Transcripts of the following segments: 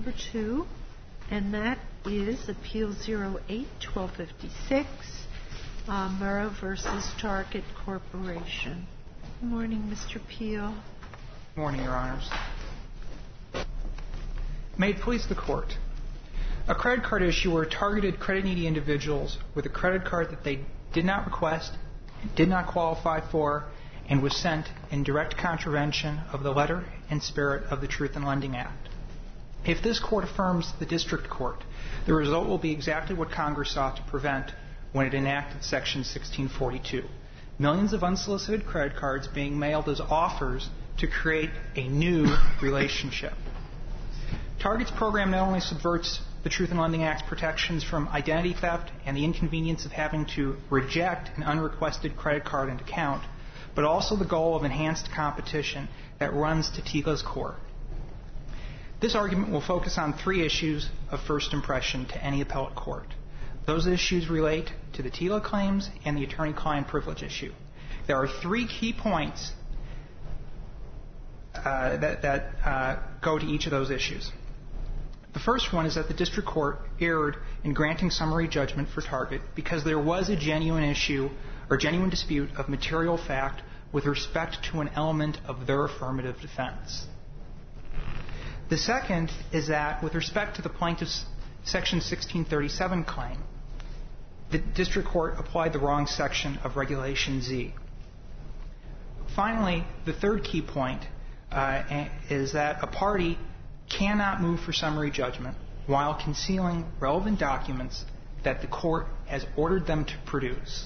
Number 2, and that is Appeal 08-1256, Murrow versus Target Corporation. Good morning, Mr. Peel. Good morning, Your Honors. May it please the Court. A credit card issuer targeted credit-needy individuals with a credit card that they did not request, did not qualify for, and was sent in direct contravention of the letter and spirit of the Truth in Lending Act. If this Court affirms the District Court, the result will be exactly what Congress sought to prevent when it enacted Section 1642. Millions of unsolicited credit cards being mailed as offers to create a new relationship. Target's program not only subverts the Truth in Lending Act's protections from identity theft and the inconvenience of having to reject an unrequested credit card and account, but also the goal of enhanced competition that runs to TILA's core. This argument will focus on 3 issues of first impression to any appellate court. Those issues relate to the TILA claims and the attorney-client privilege issue. There are 3 key points that go to each of those issues. The first one is that the District Court erred in granting summary judgment for Target because there was a genuine issue or genuine dispute of material fact with respect to an element of their affirmative defense. The second is that with respect to the plaintiff's Section 1637 claim, the District Court applied the wrong section of Regulation Z. Finally, the third key point is that a party cannot move for summary judgment while concealing relevant documents that the court has ordered them to produce.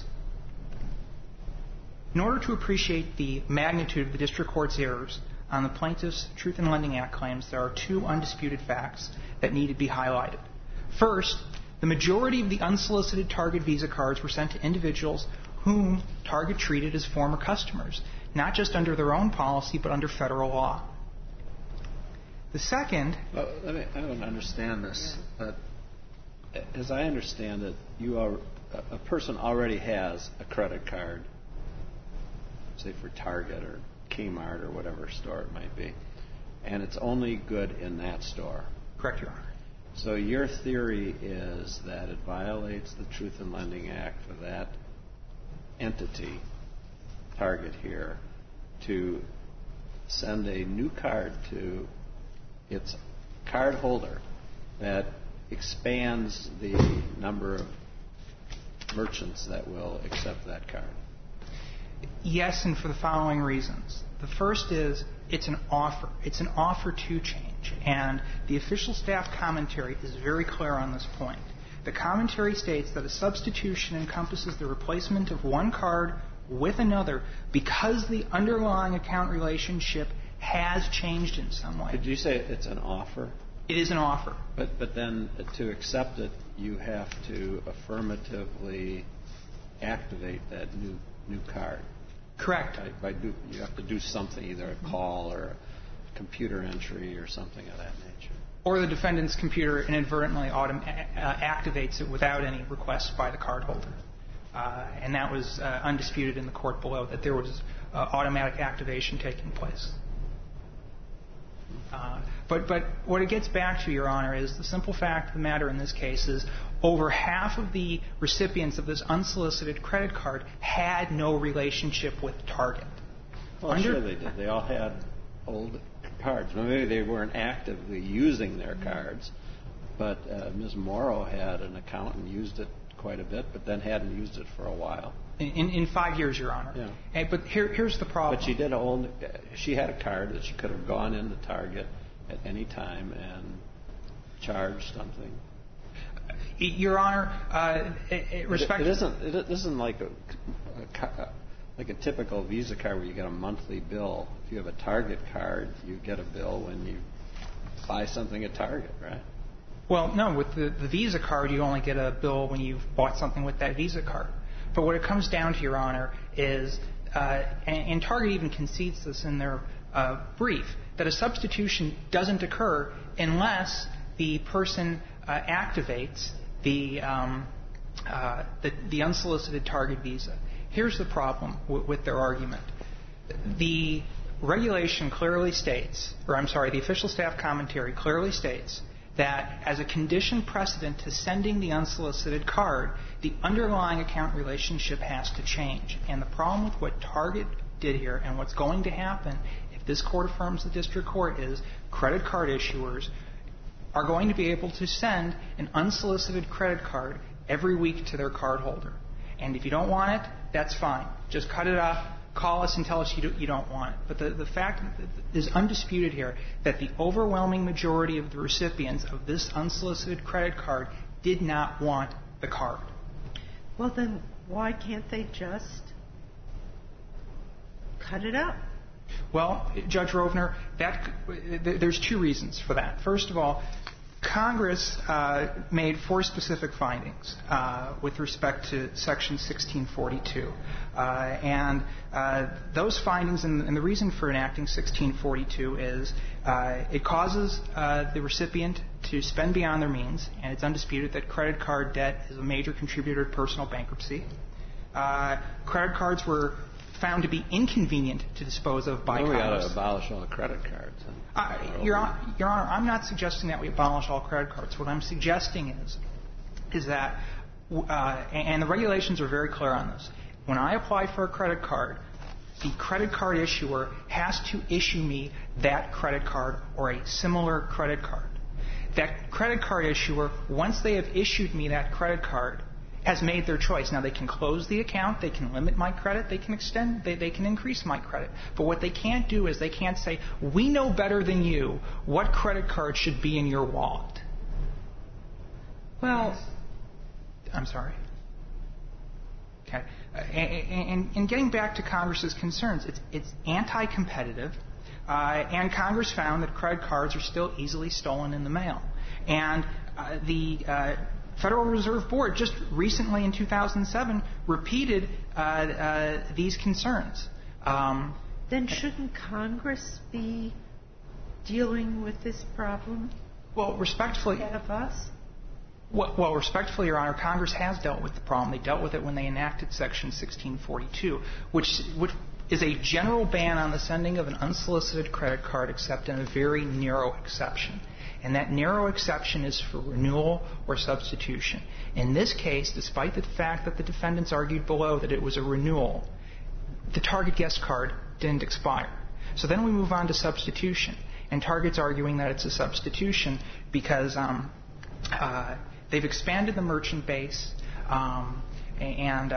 In order to appreciate the magnitude of the District Court's errors on the plaintiff's Truth in Lending Act claims, there are 2 undisputed facts that need to be highlighted. First, the majority of the unsolicited Target Visa cards were sent to individuals whom Target treated as former customers, not just under their own policy, but under federal law. The second... Well, I don't understand this, but as I understand it, a person already has a credit card, say for Target or Kmart or whatever store it might be, and it's only good in that store. Correct, Your Honor. So your theory is that it violates the Truth in Lending Act for that entity, Target here, to send a new card to its card holder that expands the number of merchants that will accept that card. Yes, and for the following reasons. The first is it's an offer. It's an offer to change. And the official staff commentary is very clear on this point. The commentary states that a substitution encompasses the replacement of one card with another because the underlying account relationship has changed in some way. Did you say it's an offer? It is an offer. But then to accept it, you have to affirmatively activate that new card. Correct. You have to do something, either a call or a computer entry or something of that nature. Or the defendant's computer inadvertently activates it without any request by the cardholder. And that was undisputed in the court below, that there was automatic activation taking place. But what it gets back to, Your Honor, is the simple fact of the matter in this case is over half of the recipients of this unsolicited credit card had no relationship with Target. Well, sure they did. They all had old cards. Maybe they weren't actively using their cards, but Ms. Morrow had an account and used it quite a bit, but then hadn't used it for a while. In 5 years, Your Honor. Yeah. But here's the problem. But she had a card that she could have gone into Target at any time and charged something. Your Honor, it isn't like a typical Visa card where you get a monthly bill. If you have a Target card, you get a bill when you buy something at Target, right? Well, no. With the Visa card, you only get a bill when you've bought something with that Visa card. But what it comes down to, Your Honor, is, and Target even concedes this in their brief, that a substitution doesn't occur unless the person activates the unsolicited Target Visa. Here's the problem with their argument. The regulation clearly states, the official staff commentary clearly states that as a condition precedent to sending the unsolicited card, the underlying account relationship has to change. And the problem with what Target did here and what's going to happen if this court affirms the district court is credit card issuers are going to be able to send an unsolicited credit card every week to their cardholder. And if you don't want it, that's fine. Just cut it off. Call us and tell us you don't want it. But the fact is undisputed here that the overwhelming majority of the recipients of this unsolicited credit card did not want the card. Well, then why can't they just cut it up? Well, Judge Rovner, there's two reasons for that. First of all, Congress made 4 specific findings with respect to Section 1642. And those findings, and the reason for enacting 1642 is it causes the recipient to spend beyond their means, and it's undisputed that credit card debt is a major contributor to personal bankruptcy. Credit cards were found to be inconvenient to dispose of by Congress. We ought to abolish all credit cards. Your Honor, I'm not suggesting that we abolish all credit cards. What I'm suggesting is that, and the regulations are very clear on this, when I apply for a credit card, the credit card issuer has to issue me that credit card or a similar credit card. That credit card issuer, once they have issued me that credit card, has made their choice. Now, they can close the account, they can limit my credit, they can extend, they can increase my credit. But what they can't do is they can't say, we know better than you what credit card should be in your wallet. Well, I'm sorry. Okay. And getting back to Congress's concerns, it's anti-competitive, and Congress found that credit cards are still easily stolen in the mail. And the Federal Reserve Board just recently in 2007 repeated these concerns. Then shouldn't Congress be dealing with this problem? Well, respectfully, instead of us? Well, respectfully, Your Honor, Congress has dealt with the problem. They dealt with it when they enacted Section 1642, which is a general ban on the sending of an unsolicited credit card except in a very narrow exception. And that narrow exception is for renewal or substitution. In this case, despite the fact that the defendants argued below that it was a renewal, the Target guest card didn't expire. So then we move on to substitution. And Target's arguing that it's a substitution because they've expanded the merchant base and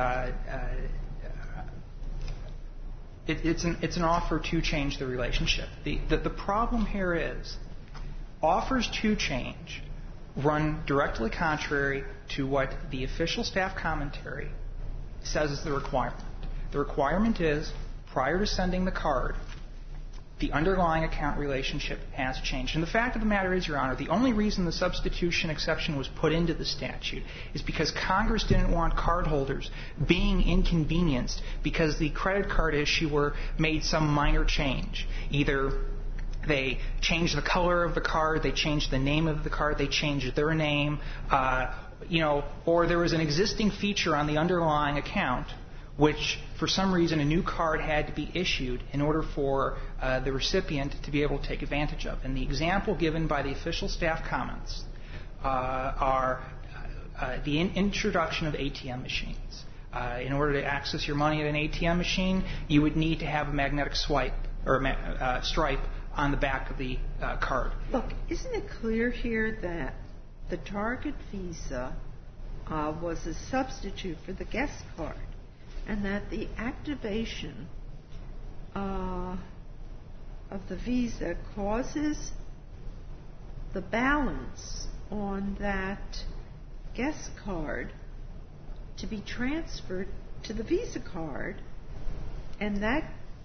it's an offer to change the relationship. The problem here is offers to change run directly contrary to what the official staff commentary says is the requirement. The requirement is, prior to sending the card, the underlying account relationship has changed. And the fact of the matter is, Your Honor, the only reason the substitution exception was put into the statute is because Congress didn't want cardholders being inconvenienced because the credit card issuer made some minor change. Either they changed the color of the card, they changed the name of the card, they changed their name, or there was an existing feature on the underlying account which, for some reason, a new card had to be issued in order for the recipient to be able to take advantage of. And the example given by the official staff comments are the introduction of ATM machines. In order to access your money at an ATM machine, you would need to have a magnetic swipe or stripe on the back of the card. Look, isn't it clear here that the Target Visa was a substitute for the guest card, and that the activation of the Visa causes the balance on that guest card to be transferred to the Visa card, and that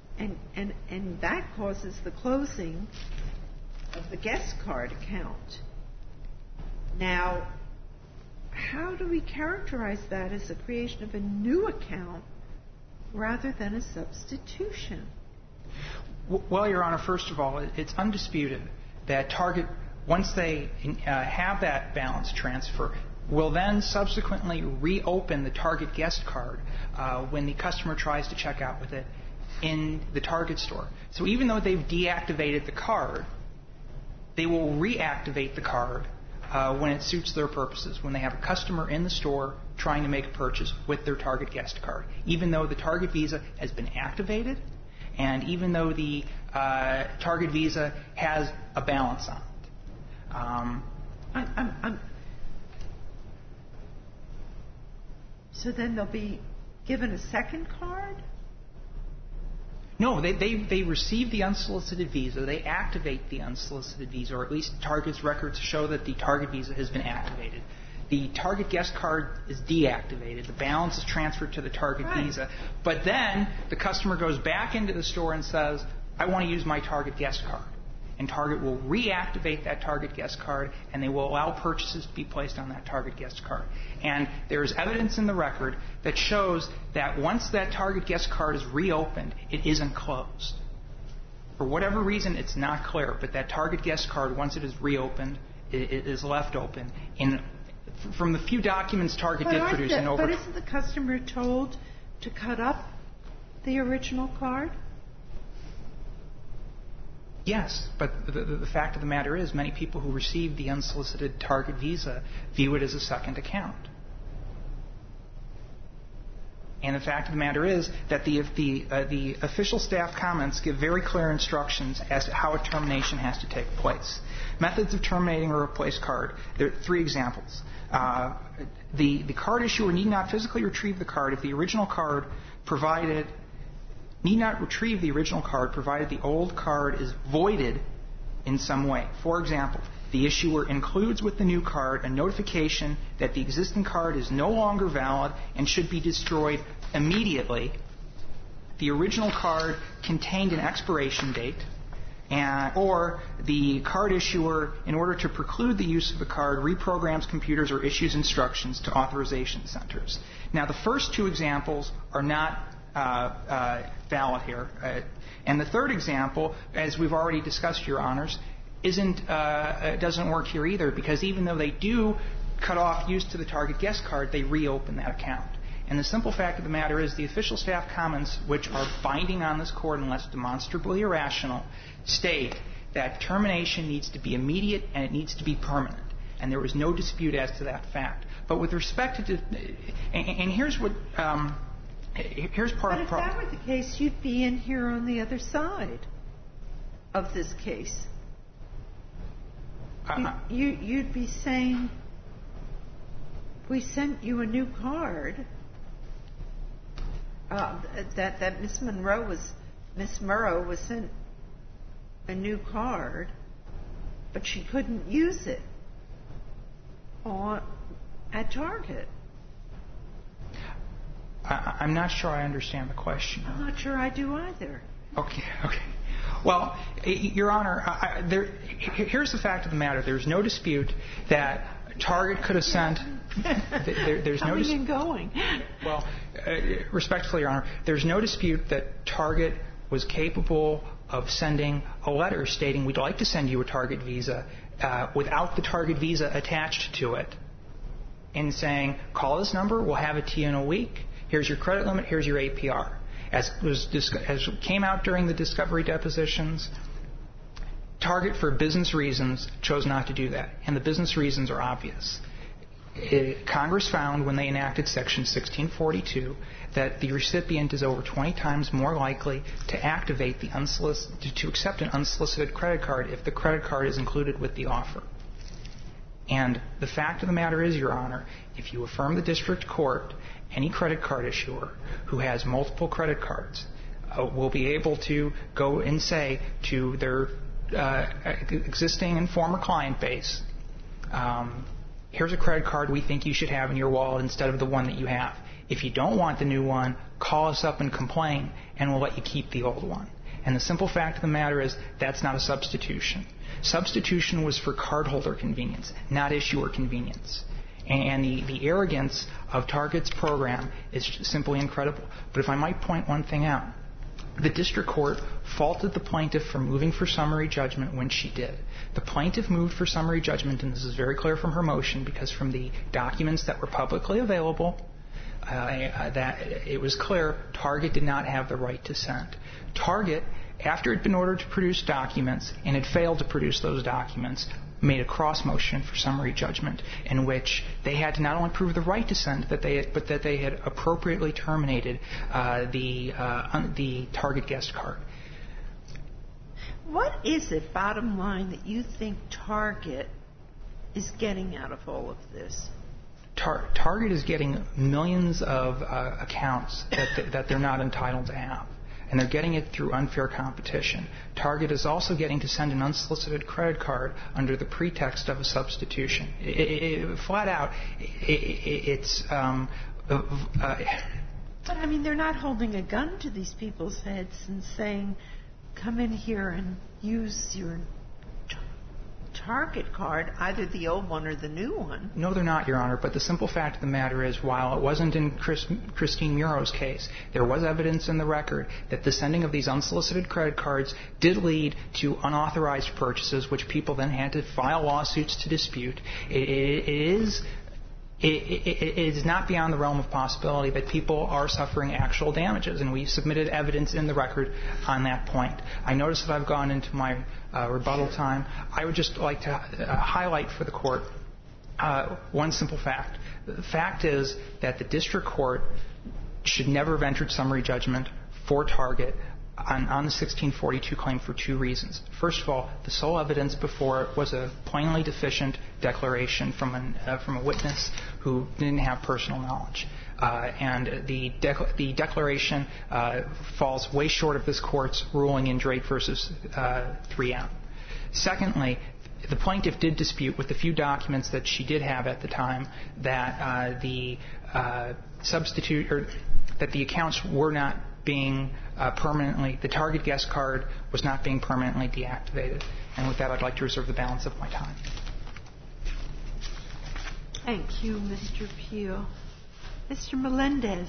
causes the closing of the guest card account. Now, how do we characterize that as a creation of a new account rather than a substitution? Well, Your Honor, first of all, it's undisputed that Target, once they have that balance transfer, will then subsequently reopen the Target guest card when the customer tries to check out with it in the Target store. So even though they've deactivated the card, they will reactivate the card when it suits their purposes, when they have a customer in the store trying to make a purchase with their Target guest card, even though the Target Visa has been activated and even though the Target Visa has a balance on it. So then they'll be given a second card? No, they receive the unsolicited Visa. They activate the unsolicited Visa, or at least Target's records show that the Target Visa has been activated. The Target guest card is deactivated. The balance is transferred to the Target Visa. But then the customer goes back into the store and says, I want to use my Target guest card. And Target will reactivate that Target guest card, and they will allow purchases to be placed on that Target guest card. And there is evidence in the record that shows that once that Target guest card is reopened, it isn't closed. For whatever reason, it's not clear, but that Target guest card, once it is reopened, it is left open. From the few documents Target did produce in over... But isn't the customer told to cut up the original card? Yes, but the fact of the matter is many people who receive the unsolicited Target Visa view it as a second account. And the fact of the matter is that the official staff comments give very clear instructions as to how a termination has to take place. Methods of terminating a replaced card. There are 3 examples. The card issuer need not physically retrieve the card if the original card provided... need not retrieve the original card provided the old card is voided in some way. For example, the issuer includes with the new card a notification that the existing card is no longer valid and should be destroyed immediately. The original card contained an expiration date, or the card issuer, in order to preclude the use of the card, reprograms computers or issues instructions to authorization centers. Now, the first 2 examples are not valid here. And the third example, as we've already discussed, Your Honors, doesn't work here either, because even though they do cut off use to the Target guest card, they reopen that account. And the simple fact of the matter is the official staff comments, which are binding on this Court unless demonstrably irrational, state that termination needs to be immediate and it needs to be permanent. And there was no dispute as to that fact. But with respect to... And here's what... Here's part of the problem. But if that were the case, you'd be in here on the other side of this case. You'd be saying, we sent you a new card, that Miss Murrow was sent a new card, but she couldn't use it at Target. I'm not sure I understand the question. I'm not sure I do either. Okay. Well, Your Honor, here's the fact of the matter. There's no dispute that Target could have sent... There's no coming and going. Well, respectfully, Your Honor, there's no dispute that Target was capable of sending a letter stating, we'd like to send you a Target Visa without the Target Visa attached to it, and saying, call this number, we'll have it to you in a week. Here's your credit limit, here's your APR. As came out during the discovery depositions, Target, for business reasons, chose not to do that. And the business reasons are obvious. Congress found, when they enacted Section 1642, that the recipient is over 20 times more likely to activate to accept an unsolicited credit card if the credit card is included with the offer. And the fact of the matter is, Your Honor, if you affirm the district court, any credit card issuer who has multiple credit cards will be able to go and say to their existing and former client base, here's a credit card we think you should have in your wallet instead of the one that you have. If you don't want the new one, call us up and complain, and we'll let you keep the old one. And the simple fact of the matter is that's not a substitution. Substitution was for cardholder convenience, not issuer convenience. And the arrogance of Target's program is simply incredible. But if I might point one thing out, the district court faulted the plaintiff for moving for summary judgment when she did. The plaintiff moved for summary judgment, and this is very clear from her motion, because from the documents that were publicly available, that it was clear Target did not have the right to send. Target, after it had been ordered to produce documents and had failed to produce those documents, made a cross motion for summary judgment in which they had to not only prove the right to send, but that they had appropriately terminated the target guest card. What is it, bottom line, that you think Target is getting out of all of this? Target is getting millions of accounts that they're not entitled to have. And they're getting it through unfair competition. Target is also getting to send an unsolicited credit card under the pretext of a substitution. Flat out, it's... But, I mean, they're not holding a gun to these people's heads and saying, come in here and use your Target card, either the old one or the new one. No, they're not, Your Honor. But the simple fact of the matter is, while it wasn't in Christine Muro's case, there was evidence in the record that the sending of these unsolicited credit cards did lead to unauthorized purchases, which people then had to file lawsuits to dispute. It is not beyond the realm of possibility that people are suffering actual damages, and we submitted evidence in the record on that point. I notice that I've gone into my rebuttal time. I would just like to highlight for the Court one simple fact. The fact is that the district court should never have entered summary judgment for Target on the 1642 claim for two reasons. First of all, the sole evidence before it was a plainly deficient declaration from a witness who didn't have personal knowledge. And the declaration falls way short of this Court's ruling in Drake versus 3M. Secondly, the plaintiff did dispute with the few documents that she did have at the time that the accounts were not being permanently, the Target guest card was not being permanently deactivated. And with that, I'd like to reserve the balance of my time. Thank you, Mr. Peel. Mr. Melendez.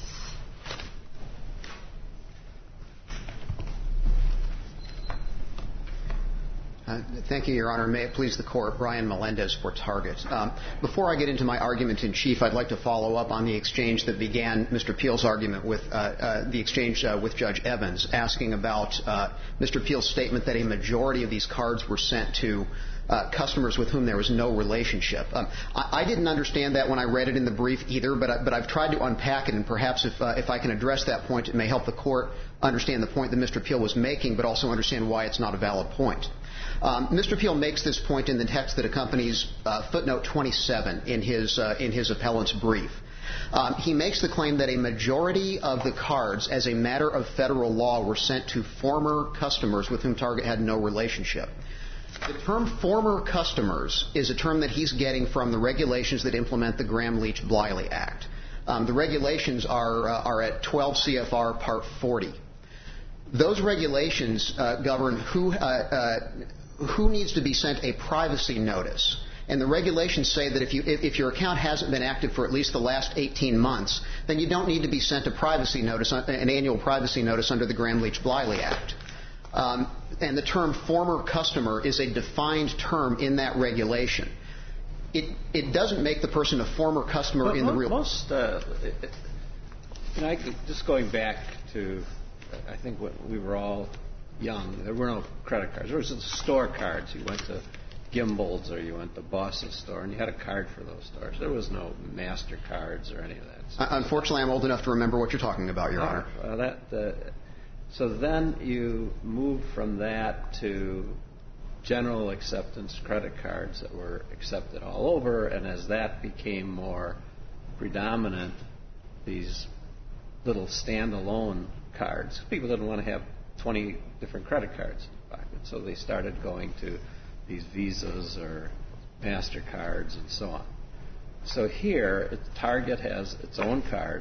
Thank you, Your Honor. May it please the Court, Brian Melendez for Target. Before I get into my argument in chief, I'd like to follow up on the exchange that began Mr. Peel's argument with the exchange with Judge Evans, asking about Mr. Peel's statement that a majority of these cards were sent to customers with whom there was no relationship. I didn't understand that when I read it in the brief either, but I've tried to unpack it, and perhaps if I can address that point, it may help the Court understand the point that Mr. Peel was making, but also understand why it's not a valid point. Mr. Peel makes this point in the text that accompanies footnote 27 in his appellant's brief. He makes the claim that a majority of the cards, as a matter of federal law, were sent to former customers with whom Target had no relationship. The term former customers is a term that he's getting from the regulations that implement the Gramm-Leach-Bliley Act. The regulations are at 12 CFR Part 40. Those regulations govern who needs to be sent a privacy notice. And the regulations say that if your account hasn't been active for at least the last 18 months, then you don't need to be sent a privacy notice, an annual privacy notice under the Gramm-Leach-Bliley Act. And the term former customer is a defined term in that regulation. It doesn't make the person a former customer in the real... just going back to, I think when we were all young, there were no credit cards. There was store cards. You went to Gimbel's or you went to Boss's store, and you had a card for those stores. There was no MasterCards or any of that stuff. Unfortunately, I'm old enough to remember what you're talking about, Your Honor. So then you move from that to general acceptance credit cards that were accepted all over, and as that became more predominant, these little standalone cards, people didn't want to have 20 different credit cards in their pocket, so they started going to these Visas or MasterCards and so on. So here, Target has its own card.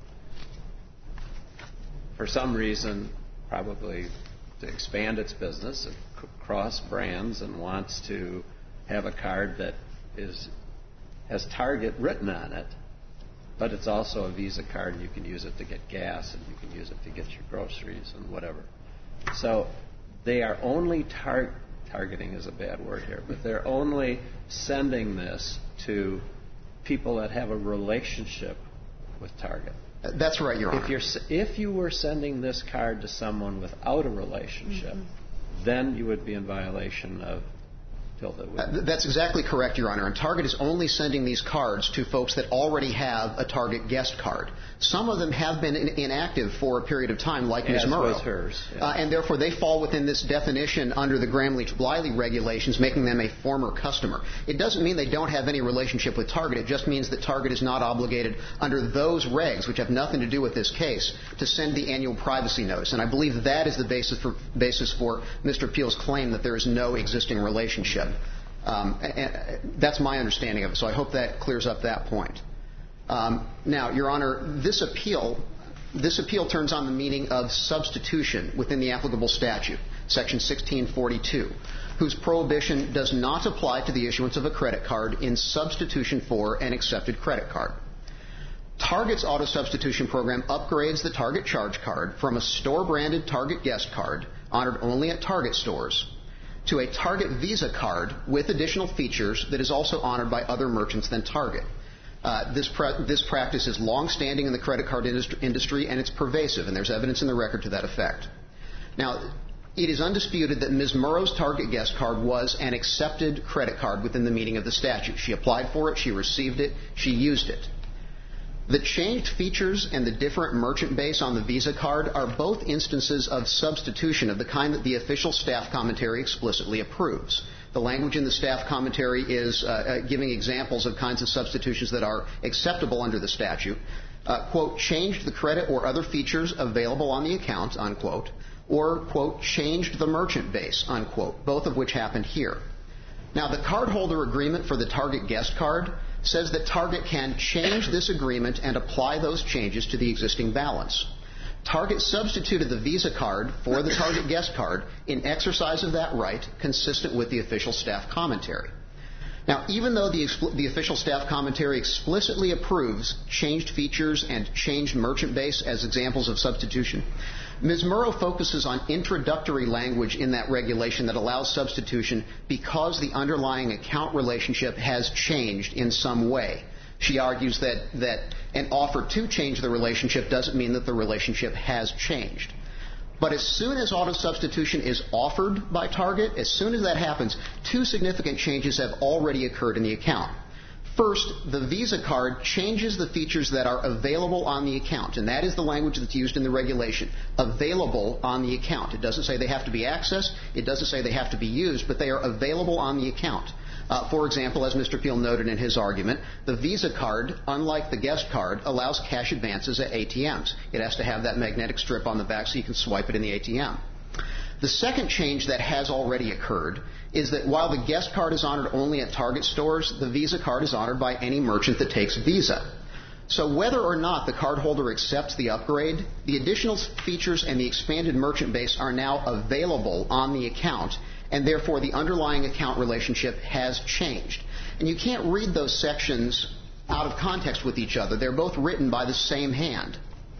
For some reason, probably to expand its business, across brands, and wants to have a card that has Target written on it, but it's also a Visa card, and you can use it to get gas, and you can use it to get your groceries and whatever. So they are only targeting is a bad word here, but they're only sending this to people that have a relationship with Target. That's right, Your Honor. If you were sending this card to someone without a relationship, then you would be in violation of fill that with. That's exactly correct, Your Honor. And Target is only sending these cards to folks that already have a Target guest card. Some of them have been inactive for a period of time, like Ms. Murrow. As was hers. Yeah. And therefore, they fall within this definition under the Gramm-Leach-Bliley regulations, making them a former customer. It doesn't mean they don't have any relationship with Target. It just means that Target is not obligated under those regs, which have nothing to do with this case, to send the annual privacy notice. And I believe that is the basis for Mr. Peel's claim that there is no existing relationship. And that's my understanding of it, so I hope that clears up that point. Now, Your Honor, this appeal turns on the meaning of substitution within the applicable statute, Section 1642, whose prohibition does not apply to the issuance of a credit card in substitution for an accepted credit card. Target's auto substitution program upgrades the Target charge card from a store-branded Target guest card, honored only at Target stores, to a Target Visa card with additional features that is also honored by other merchants than Target. This practice is long-standing in the credit card industry, and it's pervasive, and there's evidence in the record to that effect. Now, it is undisputed that Ms. Murrow's Target guest card was an accepted credit card within the meaning of the statute. She applied for it, she received it, she used it. The changed features and the different merchant base on the Visa card are both instances of substitution of the kind that the official staff commentary explicitly approves. The language in the staff commentary is giving examples of kinds of substitutions that are acceptable under the statute. Quote, changed the credit or other features available on the account, unquote, or, quote, changed the merchant base, unquote, both of which happened here. Now, the cardholder agreement for the Target guest card says that Target can change this agreement and apply those changes to the existing balance. Target substituted the Visa card for the Target guest card in exercise of that right, consistent with the official staff commentary. Now, even though the official staff commentary explicitly approves changed features and changed merchant base as examples of substitution, Ms. Murrow focuses on introductory language in that regulation that allows substitution because the underlying account relationship has changed in some way. She argues that an offer to change the relationship doesn't mean that the relationship has changed. But as soon as auto substitution is offered by Target, as soon as that happens, two significant changes have already occurred in the account. First, the Visa card changes the features that are available on the account, and that is the language that's used in the regulation, available on the account. It doesn't say they have to be accessed, it doesn't say they have to be used, but they are available on the account. For example, as Mr. Peel noted in his argument, the Visa card, unlike the guest card, allows cash advances at ATMs. It has to have that magnetic strip on the back so you can swipe it in the ATM. The second change that has already occurred is that while the guest card is honored only at Target stores, the Visa card is honored by any merchant that takes Visa. So whether or not the cardholder accepts the upgrade, the additional features and the expanded merchant base are now available on the account, and therefore the underlying account relationship has changed. And you can't read those sections out of context with each other. They're both written by the same hand.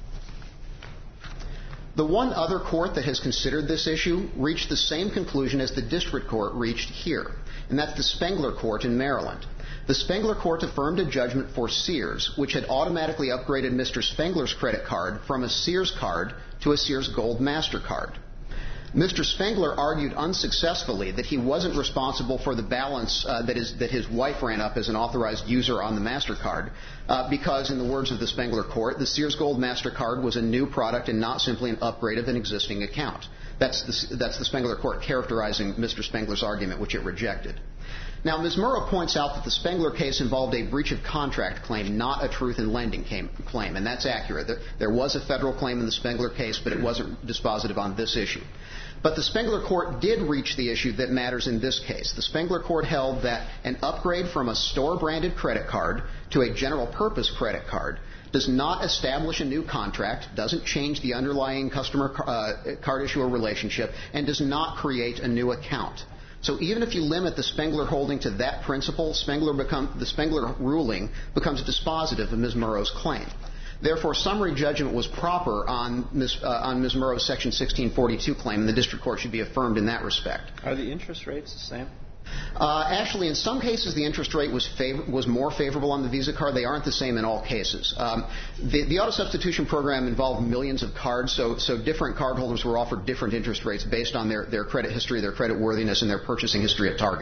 The one other court that has considered this issue reached the same conclusion as the district court reached here, and that's the Spengler Court in Maryland. The Spengler Court affirmed a judgment for Sears, which had automatically upgraded Mr. Spengler's credit card from a Sears card to a Sears Gold MasterCard. Mr. Spengler argued unsuccessfully that he wasn't responsible for the balance that his wife ran up as an authorized user on the MasterCard because, in the words of the Spengler Court, the Sears Gold MasterCard was a new product and not simply an upgrade of an existing account. That's the Spengler Court characterizing Mr. Spengler's argument, which it rejected. Now, Ms. Murrow points out that the Spengler case involved a breach of contract claim, not a truth in lending claim, and that's accurate. There was a federal claim in the Spengler case, but it wasn't dispositive on this issue. But the Spengler Court did reach the issue that matters in this case. The Spengler Court held that an upgrade from a store-branded credit card to a general-purpose credit card does not establish a new contract, doesn't change the underlying customer card issuer relationship, and does not create a new account. So even if you limit the Spengler holding to that principle, the Spengler ruling becomes dispositive of Ms. Murrow's claim. Therefore, summary judgment was proper on Ms. Murrow's Section 1642 claim, and the district court should be affirmed in that respect. Are the interest rates the same? Actually, in some cases, the interest rate was more favorable on the Visa card. They aren't the same in all cases. The auto substitution program involved millions of cards, so different cardholders were offered different interest rates based on their credit history, their credit worthiness, and their purchasing history at Target.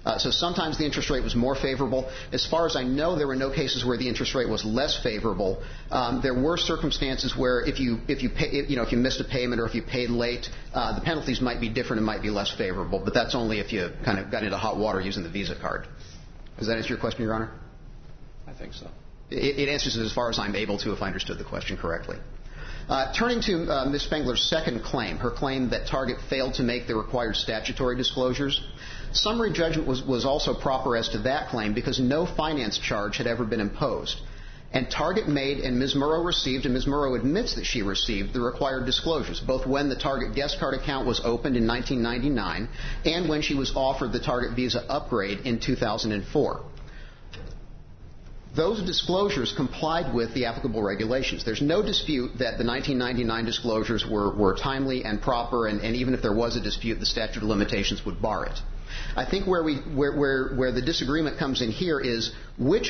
So sometimes the interest rate was more favorable. As far as I know, there were no cases where the interest rate was less favorable. There were circumstances where if you missed a payment or if you paid late, the penalties might be different and might be less favorable. But that's only if you kind of got into hot water using the Visa card. Does that answer your question, Your Honor? I think so. It answers it as far as I'm able to, if I understood the question correctly. Turning to Ms. Spengler's second claim, her claim that Target failed to make the required statutory disclosures, summary judgment was also proper as to that claim because no finance charge had ever been imposed. And Target made and Ms. Murrow received, and Ms. Murrow admits that she received the required disclosures, both when the Target guest card account was opened in 1999 and when she was offered the Target Visa upgrade in 2004. Those disclosures complied with the applicable regulations. There's no dispute that the 1999 disclosures were timely and proper, and even if there was a dispute, the statute of limitations would bar it. I think where the disagreement comes in here is which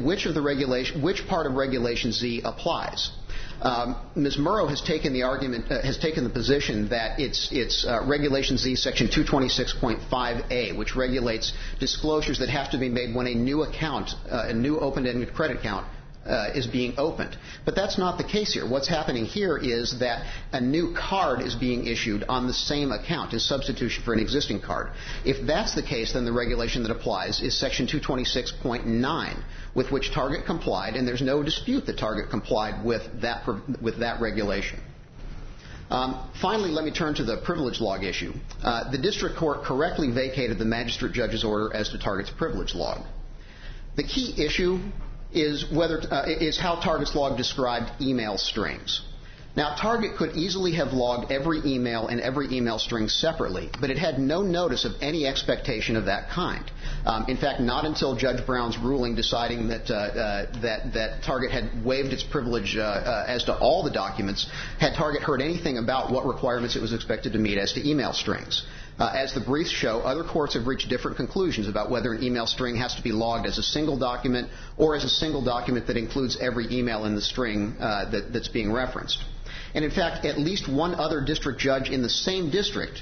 part of Regulation Z applies. Ms. Murrow has taken the position that it's Regulation Z Section 226.5A, which regulates disclosures that have to be made when a new account, a new open-ended credit account, is being opened. But that's not the case here. What's happening here is that a new card is being issued on the same account as substitution for an existing card. If that's the case, then the regulation that applies is Section 226.9, with which Target complied, and there's no dispute that Target complied with that regulation. Finally, let me turn to the privilege log issue. The district court correctly vacated the magistrate judge's order as to Target's privilege log. The key issue is how Target's log described email strings. Now, Target could easily have logged every email and every email string separately, but it had no notice of any expectation of that kind. In fact, not until Judge Brown's ruling deciding that Target had waived its privilege as to all the documents had Target heard anything about what requirements it was expected to meet as to email strings. As the briefs show, other courts have reached different conclusions about whether an email string has to be logged as a single document or as a single document that includes every email in the string that's being referenced. And in fact, at least one other district judge in the same district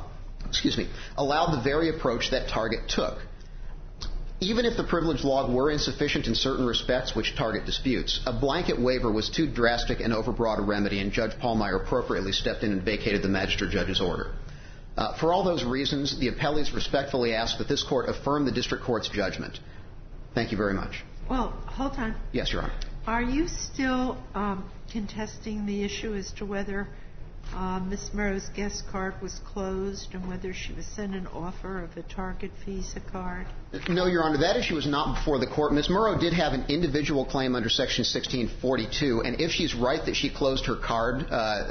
allowed the very approach that Target took. Even if the privilege log were insufficient in certain respects, which Target disputes, a blanket waiver was too drastic and overbroad a remedy, and Judge Pallmeyer appropriately stepped in and vacated the magistrate judge's order. For all those reasons, the appellees respectfully ask that this court affirm the district court's judgment. Thank you very much. Well, hold on. Yes, Your Honor. Are you still contesting the issue as to whether Ms. Murrow's guest card was closed and whether she was sent an offer of a Target Visa card? No, Your Honor. That issue was not before the court. Ms. Murrow did have an individual claim under Section 1642, and if she's right that she closed her card,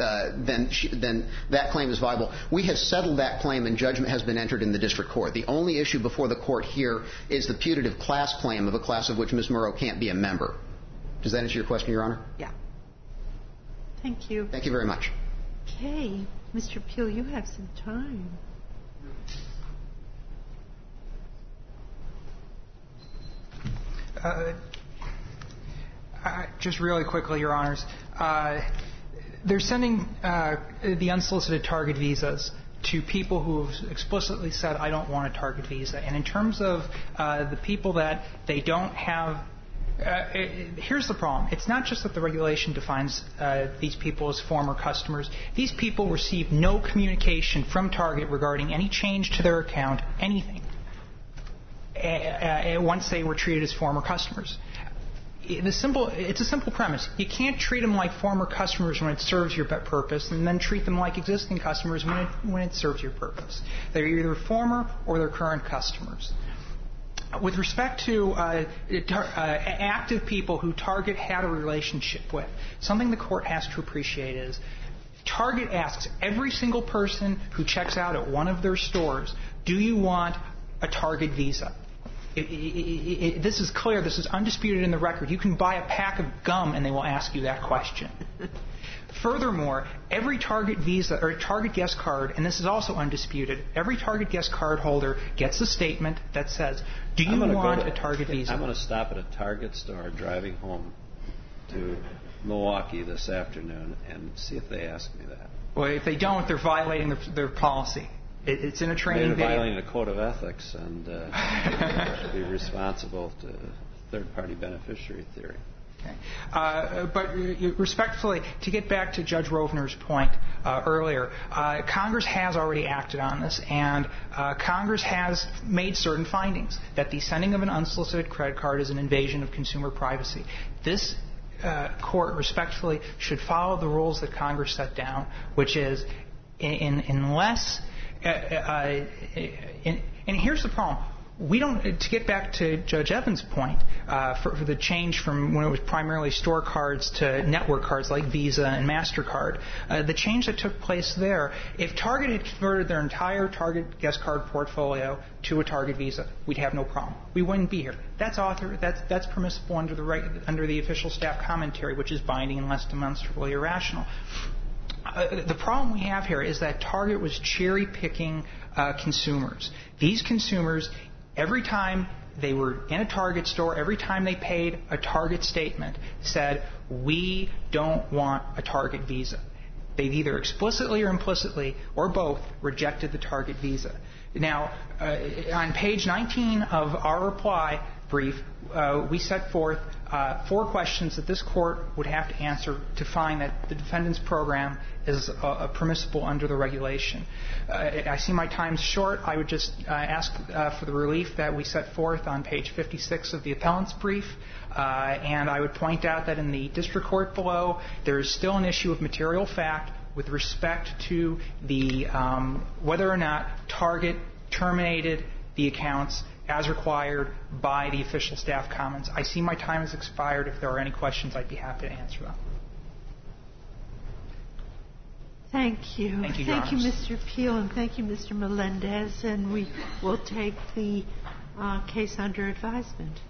then that claim is viable. We have settled that claim, and judgment has been entered in the district court. The only issue before the court here is the putative class claim of a class of which Ms. Murrow can't be a member. Does that answer your question, Your Honor? Yeah. Thank you. Thank you very much. Okay. Mr. Peel, you have some time. Just really quickly, Your Honors. They're sending the unsolicited Target visas to people who have explicitly said, I don't want a Target visa. And in terms of the people that they don't have, here's the problem. It's not just that the regulation defines these people as former customers. These people receive no communication from Target regarding any change to their account, anything, once they were treated as former customers. It's a simple premise. You can't treat them like former customers when it serves your purpose and then treat them like existing customers when it serves your purpose. They're either former or they're current customers. With respect to active people who Target had a relationship with, something the court has to appreciate is Target asks every single person who checks out at one of their stores, do you want a Target Visa? This is clear. This is undisputed in the record. You can buy a pack of gum and they will ask you that question. Furthermore, every Target Visa or Target guest card, and this is also undisputed, every Target guest card holder gets a statement that says, do you want a Target Visa? I'm going to stop at a Target store driving home to Milwaukee this afternoon and see if they ask me that. Well, if they don't, they're violating their policy. It's in a training video. They're violating a code of ethics and should be responsible to third-party beneficiary theory. Okay. But respectfully, to get back to Judge Rovner's point earlier, Congress has already acted on this, and Congress has made certain findings that the sending of an unsolicited credit card is an invasion of consumer privacy. This court respectfully should follow the rules that Congress set down, which is unless and here's the problem. We don't, to get back to Judge Evans' point, for the change from when it was primarily store cards to network cards like Visa and MasterCard, the change that took place there, if Target had converted their entire Target guest card portfolio to a Target Visa, we'd have no problem. We wouldn't be here. That's permissible under the official staff commentary, which is binding unless demonstrably irrational. The problem we have here is that Target was cherry-picking consumers. These consumers, every time they were in a Target store, every time they paid a Target statement, said, we don't want a Target Visa. They've either explicitly or implicitly, or both, rejected the Target Visa. Now, on page 19 of our reply brief, we set forth 4 questions that this court would have to answer to find that the defendant's program is permissible under the regulation. I see my time's short. I would just ask for the relief that we set forth on page 56 of the appellant's brief. And I would point out that in the district court below, there is still an issue of material fact with respect to the whether or not Target terminated the accounts as required by the official staff comments. I see my time has expired. If there are any questions, I'd be happy to answer them. Thank you. Thank you, Mr. Peel, and thank you, Mr. Melendez. And we will take the case under advisement.